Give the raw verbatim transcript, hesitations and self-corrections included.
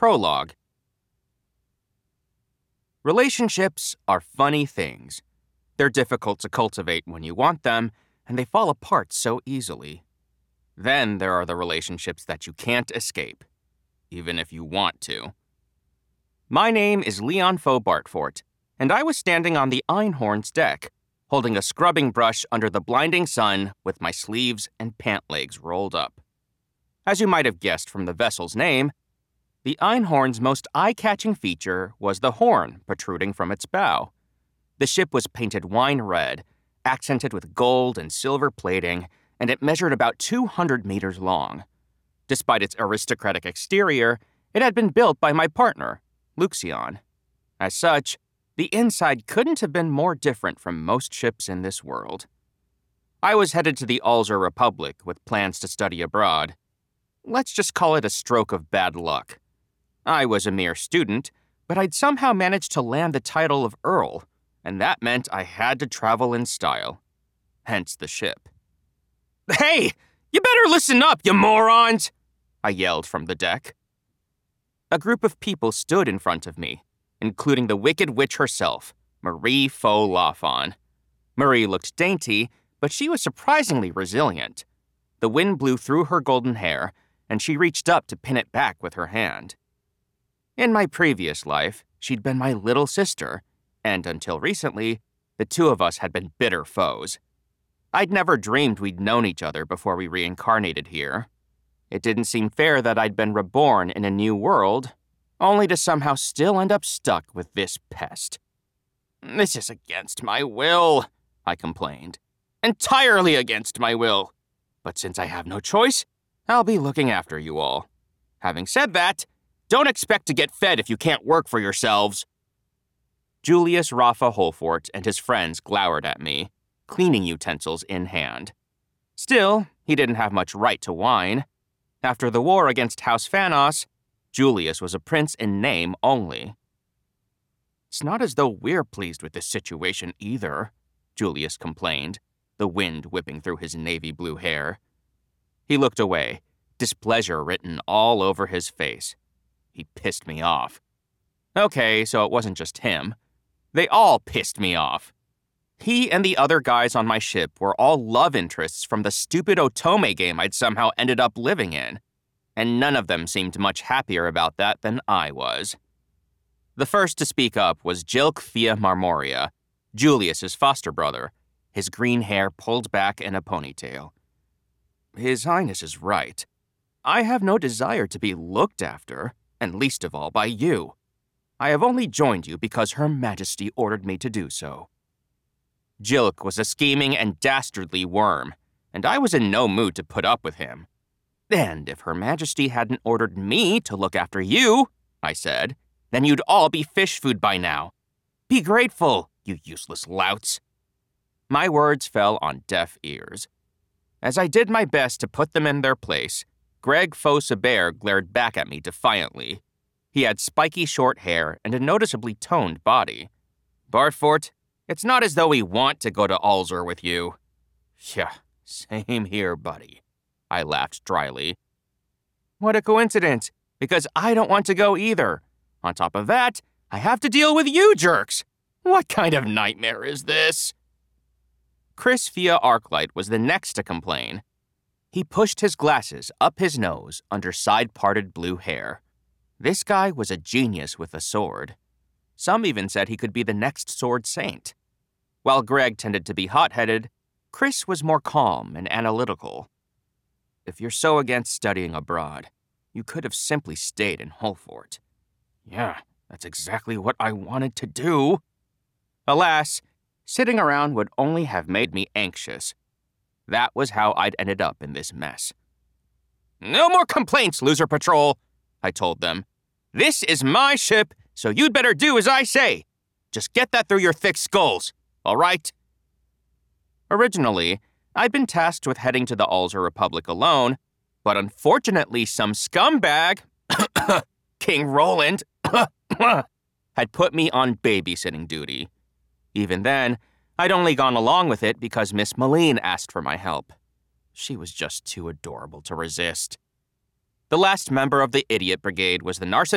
Prologue. Relationships are funny things. They're difficult to cultivate when you want them, and they fall apart so easily. Then there are the relationships that you can't escape, even if you want to. My name is Leon Foe Bartfort, and I was standing on the Einhorn's deck, holding a scrubbing brush under the blinding sun with my sleeves and pant legs rolled up. As you might have guessed from the vessel's name, the Einhorn's most eye-catching feature was the horn protruding from its bow. The ship was painted wine red, accented with gold and silver plating, and it measured about two hundred meters long. Despite its aristocratic exterior, it had been built by my partner, Luxion. As such, the inside couldn't have been more different from most ships in this world. I was headed to the Alzur Republic with plans to study abroad. Let's just call it a stroke of bad luck. I was a mere student, but I'd somehow managed to land the title of Earl, and that meant I had to travel in style. Hence the ship. "Hey! You better listen up, you morons!" I yelled from the deck. A group of people stood in front of me, including the Wicked Witch herself, Marie Foe Lafon. Marie looked dainty, but she was surprisingly resilient. The wind blew through her golden hair, and she reached up to pin it back with her hand. In my previous life, she'd been my little sister, and until recently, the two of us had been bitter foes. I'd never dreamed we'd known each other before we reincarnated here. It didn't seem fair that I'd been reborn in a new world, only to somehow still end up stuck with this pest. "This is against my will," I complained. "Entirely against my will. But since I have no choice, I'll be looking after you all. Having said that, don't expect to get fed if you can't work for yourselves." Julius Rafa Holfort and his friends glowered at me, cleaning utensils in hand. Still, he didn't have much right to whine. After the war against House Phanos, Julius was a prince in name only. "It's not as though we're pleased with this situation either," Julius complained, the wind whipping through his navy blue hair. He looked away, displeasure written all over his face. He pissed me off. Okay, so it wasn't just him. They all pissed me off. He and the other guys on my ship were all love interests from the stupid Otome game I'd somehow ended up living in, and none of them seemed much happier about that than I was. The first to speak up was Jilk Thea Marmoria, Julius's foster brother, his green hair pulled back in a ponytail. "His Highness is right. I have no desire to be looked after, and least of all by you. I have only joined you because Her Majesty ordered me to do so." Jilk was a scheming and dastardly worm, and I was in no mood to put up with him. "And if Her Majesty hadn't ordered me to look after you," I said, "then you'd all be fish food by now. Be grateful, you useless louts." My words fell on deaf ears. As I did my best to put them in their place, Greg Foe-Sabert glared back at me defiantly. He had spiky short hair and a noticeably toned body. "Bartfort, it's not as though we want to go to Alzur with you." "Yeah, same here, buddy," I laughed dryly. "What a coincidence, because I don't want to go either. On top of that, I have to deal with you jerks. What kind of nightmare is this?" Chris via Arclight was the next to complain. He pushed his glasses up his nose under side-parted blue hair. This guy was a genius with a sword. Some even said he could be the next sword saint. While Greg tended to be hot-headed, Chris was more calm and analytical. "If you're so against studying abroad, you could have simply stayed in Holfort." "Yeah, that's exactly what I wanted to do." Alas, sitting around would only have made me anxious. That was how I'd ended up in this mess. "No more complaints, Loser Patrol," I told them. "This is my ship, so you'd better do as I say. Just get that through your thick skulls, all right?" Originally, I'd been tasked with heading to the Alzur Republic alone, but unfortunately some scumbag, King Roland, had put me on babysitting duty. Even then, I'd only gone along with it because Miss Malene asked for my help. She was just too adorable to resist. The last member of the Idiot Brigade was the narcissistic